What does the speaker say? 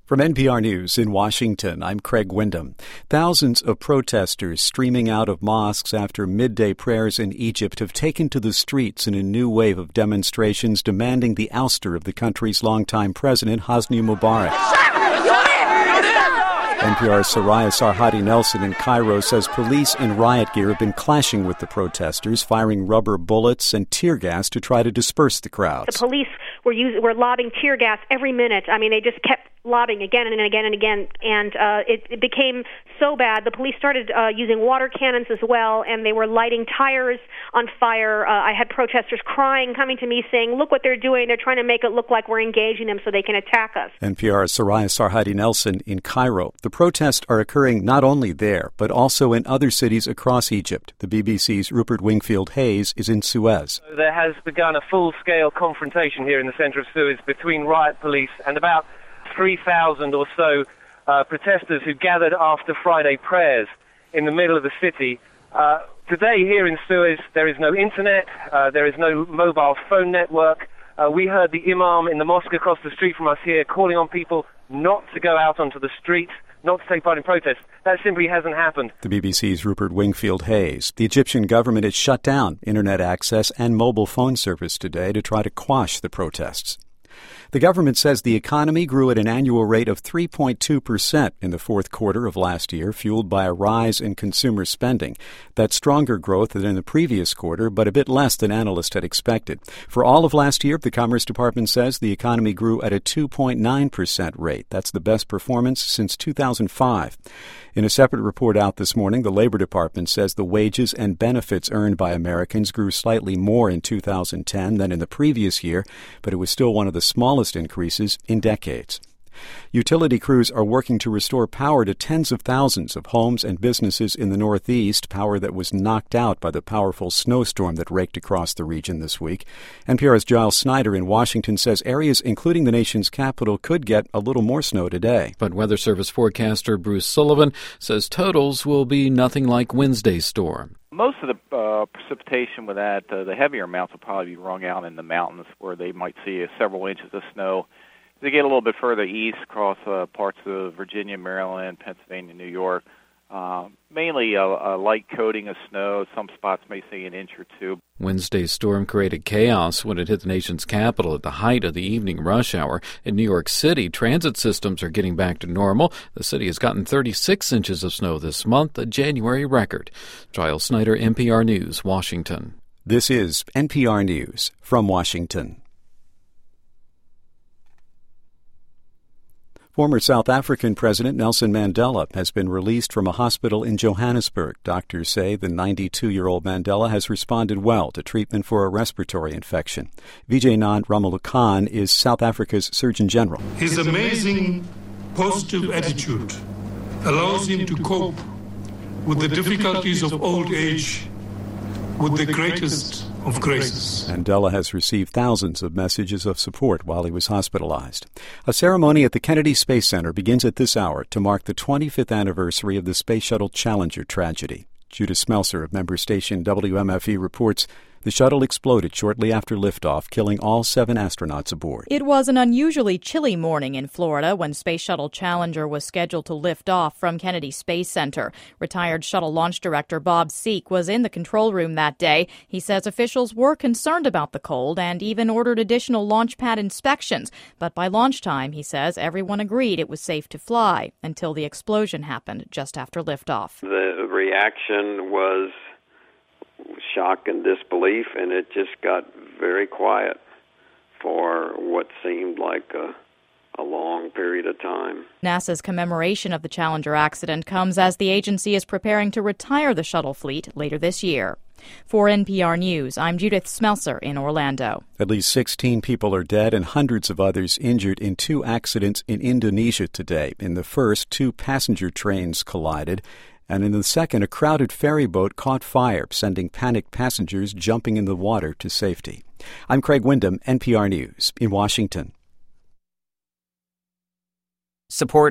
From NPR News in Washington, I'm Craig Windham. Thousands of protesters streaming out of mosques after midday prayers in Egypt have taken to the streets in a new wave of demonstrations demanding the ouster of the country's longtime president, Hosni Mubarak. NPR's Soraya Sarhadi Nelson in Cairo says police in riot gear have been clashing with the protesters, firing rubber bullets and tear gas to try to disperse the crowds. The police were lobbing tear gas every minute. I mean, they just kept lobbing again and again and again, and it became so bad. The police started using water cannons as well, and they were lighting tires on fire. I had protesters crying, coming to me saying, look what they're doing. They're trying to make it look like we're engaging them so they can attack us. NPR's Soraya Sarhadi Nelson in Cairo. The protests are occurring not only there, but also in other cities across Egypt. The BBC's Rupert Wingfield Hayes is in Suez. There has begun a full-scale confrontation here in the center of Suez between riot police and about 3,000 or so protesters who gathered after Friday prayers in the middle of the city. Today here in Suez, there is no internet, there is no mobile phone network. We heard the imam in the mosque across the street from us here calling on people not to go out onto the streets, not to take part in protests. That simply hasn't happened. The BBC's Rupert Wingfield Hayes. The Egyptian government has shut down internet access and mobile phone service today to try to quash the protests. The government says the economy grew at an annual rate of 3.2% in the fourth quarter of last year, fueled by a rise in consumer spending. That's stronger growth than in the previous quarter, but a bit less than analysts had expected. For all of last year, the Commerce Department says the economy grew at a 2.9% rate. That's the best performance since 2005. In a separate report out this morning, the Labor Department says the wages and benefits earned by Americans grew slightly more in 2010 than in the previous year, but it was still one of the smallest increases in decades. Utility crews are working to restore power to tens of thousands of homes and businesses in the Northeast, power that was knocked out by the powerful snowstorm that raked across the region this week. NPR's Giles Snyder in Washington says areas including the nation's capital could get a little more snow today. But Weather Service forecaster Bruce Sullivan says totals will be nothing like Wednesday's storm. Most of the precipitation with that, the heavier amounts will probably be wrung out in the mountains where they might see several inches of snow. They get a little bit further east across parts of Virginia, Maryland, Pennsylvania, New York. Mainly a light coating of snow. Some spots may see an inch or two. Wednesday's storm created chaos when it hit the nation's capital at the height of the evening rush hour. In New York City, transit systems are getting back to normal. The city has gotten 36 inches of snow this month, a January record. Giles Snyder, NPR News, Washington. This is NPR News from Washington. Former South African President Nelson Mandela has been released from a hospital in Johannesburg. Doctors say the 92-year-old Mandela has responded well to treatment for a respiratory infection. Vijay Nand Ramalukhan is South Africa's Surgeon General. His amazing positive attitude allows him to cope with the difficulties of old age with the greatest of graces. Mandela has received thousands of messages of support while he was hospitalized. A ceremony at the Kennedy Space Center begins at this hour to mark the 25th anniversary of the Space Shuttle Challenger tragedy. Judah Smelser of member station WMFE reports the shuttle exploded shortly after liftoff, killing all 7 astronauts aboard. It was an unusually chilly morning in Florida when Space Shuttle Challenger was scheduled to lift off from Kennedy Space Center. Retired shuttle launch director Bob Seek was in the control room that day. He says officials were concerned about the cold and even ordered additional launch pad inspections. But by launch time, he says, everyone agreed it was safe to fly until the explosion happened just after liftoff. The reaction was shock and disbelief, and it just got very quiet for what seemed like a long period of time. NASA's commemoration of the Challenger accident comes as the agency is preparing to retire the shuttle fleet later this year. For NPR News, I'm Judith Smelser in Orlando. At least 16 people are dead and hundreds of others injured in 2 accidents in Indonesia today. In the first, 2 passenger trains collided. And in the second, a crowded ferry boat caught fire, sending panicked passengers jumping in the water to safety. I'm Craig Windham, NPR News, in Washington. Support